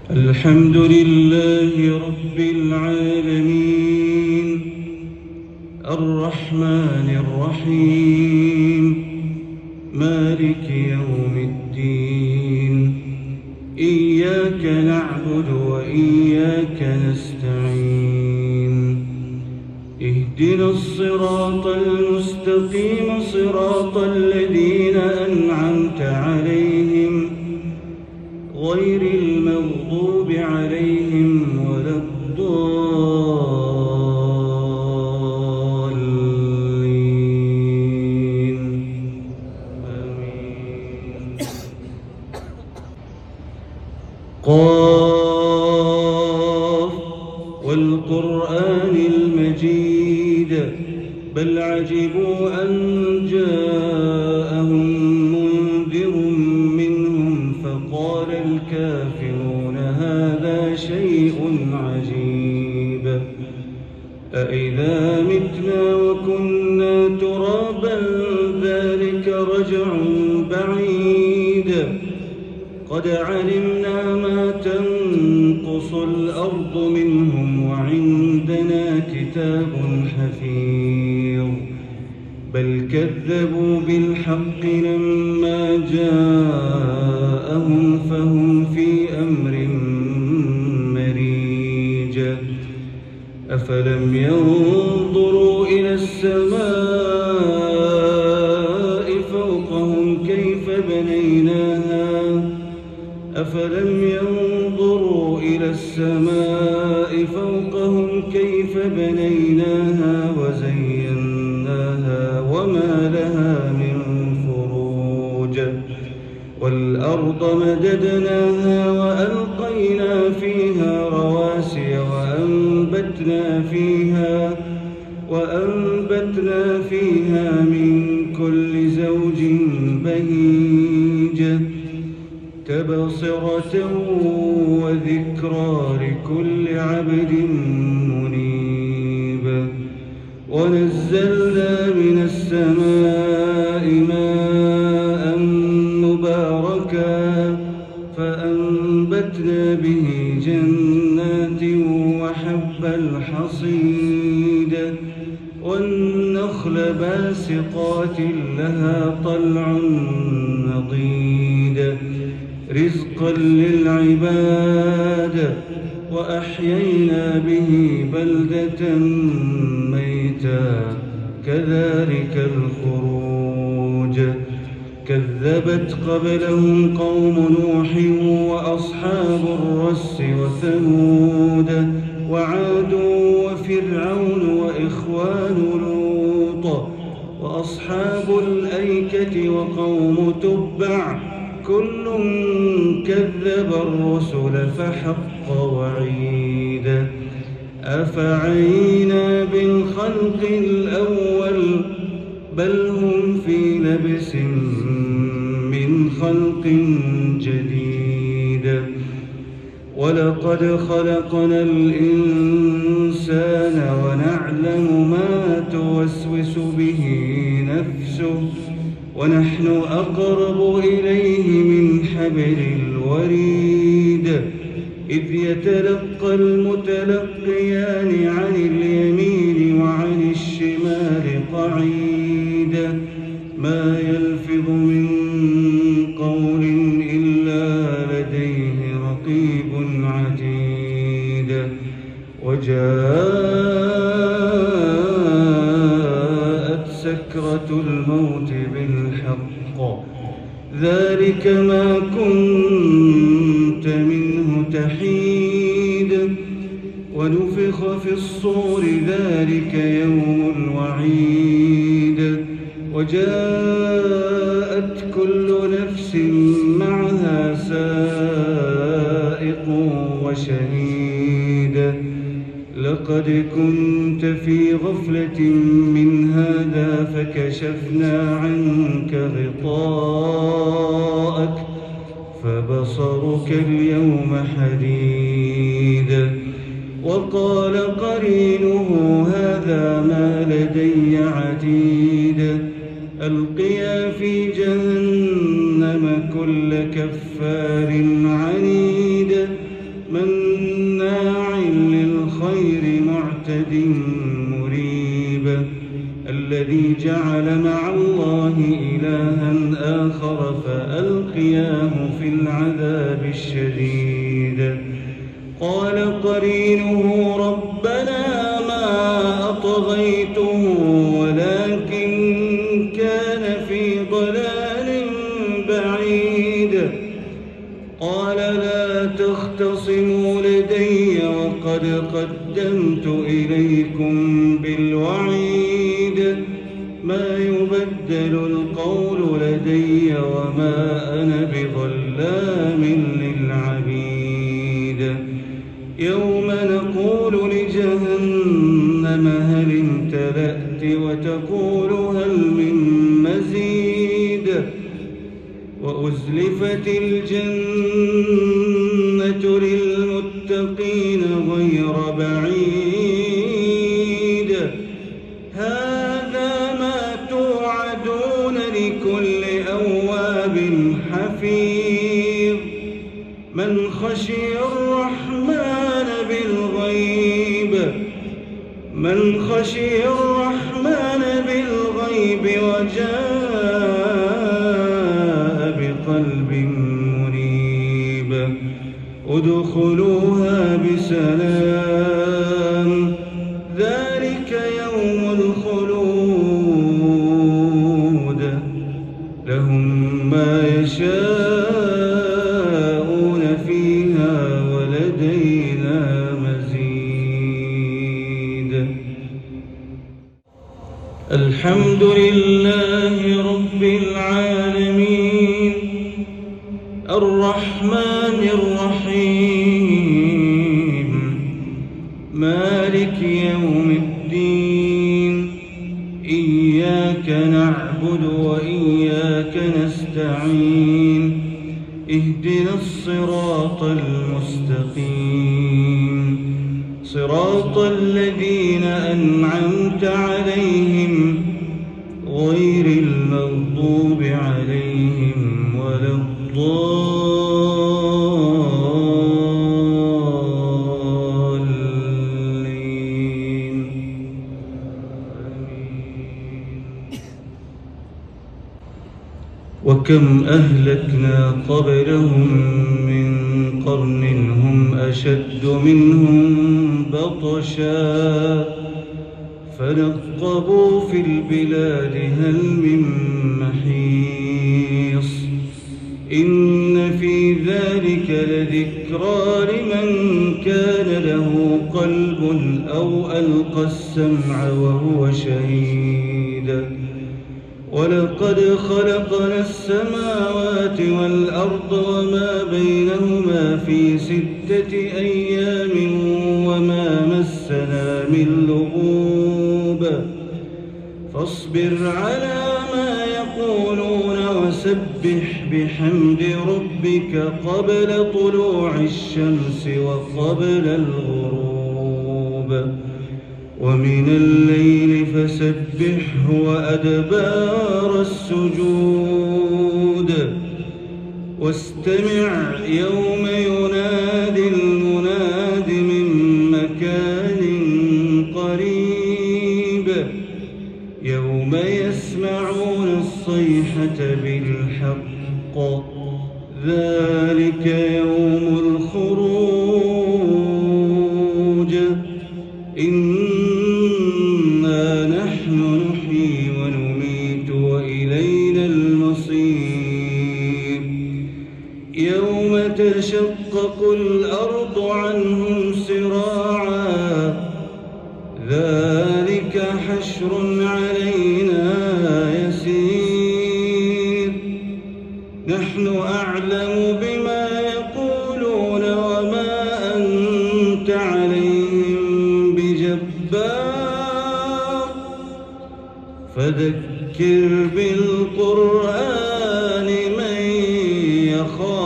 الحمد لله رب العالمين الرحمن الرحيم مالك يوم الدين إياك نعبد وإياك نستعين اهدنا الصراط المستقيم صراط الذين أنعمت عليهم غير المغضوب عليهم ولا الضالين آمين. قاف والقرآن المجيد بل عجبوا أن جاءهم منذر منهم فقال الكافرون هذا شيء عجيب أإذا متنا وكنا ترابا ذلك رجع بعيد قد علمنا ما تنقص الأرض منهم وعندنا كتاب حفيظ بل كذبوا بالحق لما جاءهم فهم في أمر مريج أفلم ينظروا إلى السماء فوقهم كيف بنيناها أفلم ينظروا إلى السماء فوقهم كيف بنيناها وزيناها وما لها من فروج والأرض مددناها وألقينا فيها رواسي وأنبتنا فيها من كل زوج بهيج تبصرة وذكرى لكل عبد منيب ونزلنا من السماء ماء مباركا فأنبتنا به جنات وحب الحصيد والنخل باسقات لها طلع نضيد رزقا للعباد وأحيينا به بلدة ميتا كذلك الخروج كذبت قبلهم قوم نوح وأصحاب الرس وثمود وعاد وفرعون وإخوان لوط وأصحاب الأيكة وقوم تبع كل كذب الرسل فحق وعيد أفعينا بالخلق الأول بل هم في لبس من خلق جديد ولقد خلقنا الإنسان ونعلم ما توسوس به نفسه ونحن أقرب إليه من حبل الوريد إذ يتلقى المتلقيان عن اليمين وعن الشمال قعيد ما يلفظ من قول إلا لديه رقيب عتيد وجاءت سكرة الموت بالحق ذلك ما كنت منه تحيد ونفخ في الصور ذلك يوم الوعيد وجاءت كل نفس معها سائق وشهيد لقد كنت في غفلة من هذا فكشفنا عنك غطاءك فبصرك اليوم حديد وقال قرينه هذا ما لدي عتيد ألقيا في جهنم كل كفار عنيد مناع للخير معتد مريب الذي جعل مع الله إلها آخر فألقياه في العذاب الشديد قال قرينه ربنا ما أطغيته ولكن كان في ضلال بعيد قال لا تختصموا لدي وقد قدمت إليكم بالوعيد ما يبدل القول لدي وما أنا بظلام للعبيد يوم نقول لجهنم هل امتلأت وتقول هل من مزيد وأزلفت الجنة للمتقين غير بعيد هذا ما توعدون لكل أواب حفيظ من خشي الرحمن بالغيب وجاء بقلب منيب ادخلوها بسلام ذلك يوم الخلود لهم ما يشاءون فيها ولدينا مزيد الحمد لله رب العالمين الرحمن الرحيم مالك يوم الدين إياك نعبد وإياك نستعين اهدنا الصراط المستقيم صراط الذين أنعمت عليهم غير المغضوب عليهم ولا الضالين وكم أهلكنا قبلهم من قرن هم أشد منهم بطشا فنقبوا في البلاد هل من محيص إن في ذلك لذكرى لمن كان له قلب أو ألقى السمع وهو شهيد ولقد خلقنا السماوات والأرض وما بينهما في 6 أيام وما مسنا من لغوب فاصبر على ما يقولون وسبح بحمد ربك قبل طلوع الشمس وقبل الغروب ومن الليل فسبحه وأدبار السجود واستمع يوم ينادي المناد من مكان قريب يوم يسمعون الصيحة بالحق ذلك يوم الخروج إنا نحن نحيي ونميت وإلينا المصير يوم تشقق الأرض عنهم سراعا ذلك حشر علينا يسير نحن أعلم بما يقولون وما أنت عليهم بجبار فذكر بالقرآن من يخاف